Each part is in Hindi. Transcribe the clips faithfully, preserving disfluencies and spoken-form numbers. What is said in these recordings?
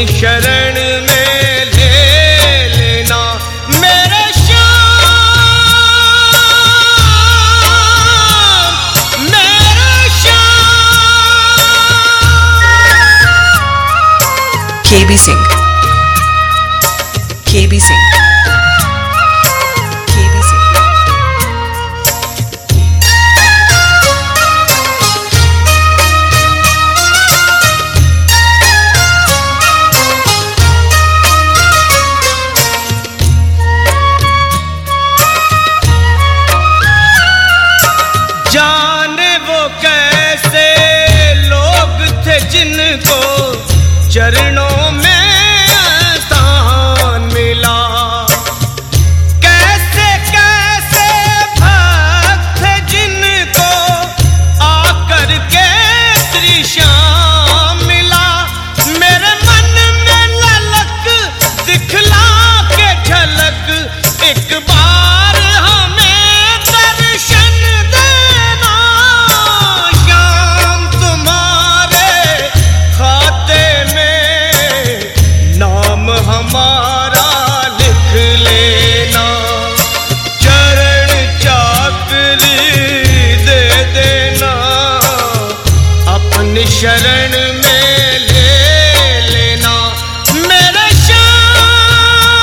अपनी शरण में ले लेना मेरे श्याम, मेरे श्याम। केबी सिंह, केबी सिंह, केबी सिंह। जाने वो कैसे लोग थे जिनको चरणों में स्थान मिला, कैसे कैसे भक्त थे जिनको आकर के श्री श्याम मिला। मेरे मन में ललक दिखला के झलक एक बार हमें दर्शन देना, श्याम तुम्हारे खाते में नाम हमारा लिख लेना, चरण चाकरी दे देना, अपनी शरण में ले लेना मेरे श्याम,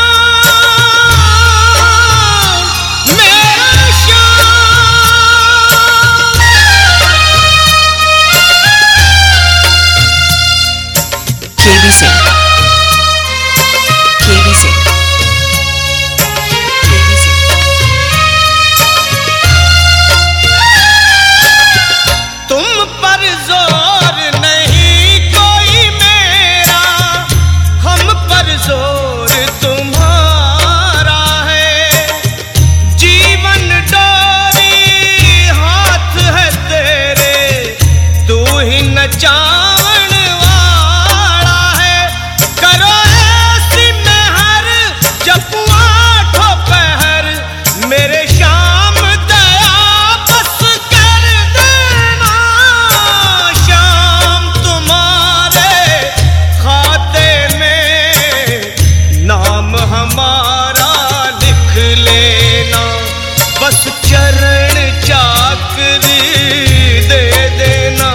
मेरे श्याम। केबी सिंह, केबी सिंह, केबी सिंह। तुम पर जोर नहीं कोई मेरा, हम पर जोर तुम्हारा है, जीवन डोरी हाथ है तेरे, तू ही नचावन वाला है। करो ऐसी मेहर जपू आठों पहर, मेरे श्याम दया बस कर देना, श्याम तुम्हारे खाते में नाम हमारा लिख लेना, बस चरण चाकरी दे देना,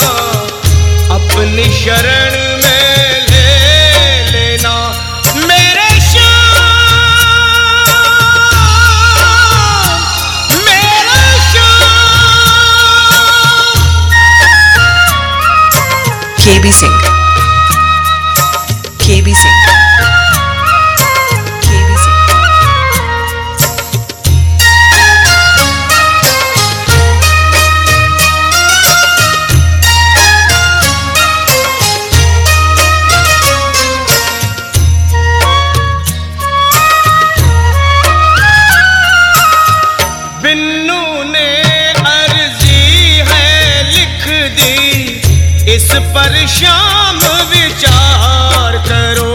अपनी शरण में ले लेना मेरे श्याम, मेरे श्याम। केबी सिंह, केबी सिंह, केबी सिंह। बिन्नू ने अर्जी है लिख दी, इस पर श्याम विचार करो,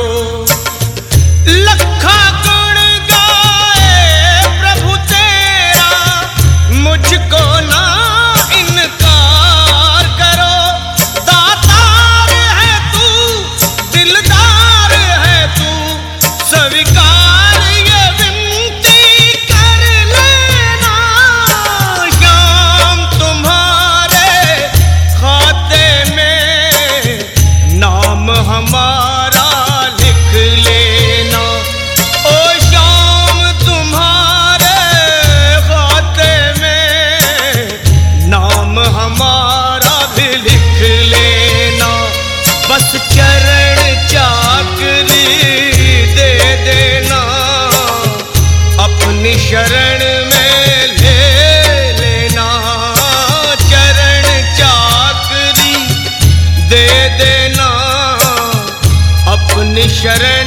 लखा गुण गाए प्रभु तेरा, मुझको ना इनकार करो। दातार है तू, दिलदार है तू, स्वीकार ये विनती कर लेना, श्याम तुम्हारे खाते में नाम हमारा लिख लेना, ओ श्याम तुम्हारे खाते में नाम हमारा भी लिख लेना, बस चरण चाकरी दे देना, अपनी शरण में ले लेना, चरण चाकरी दे देना, अपनी शरण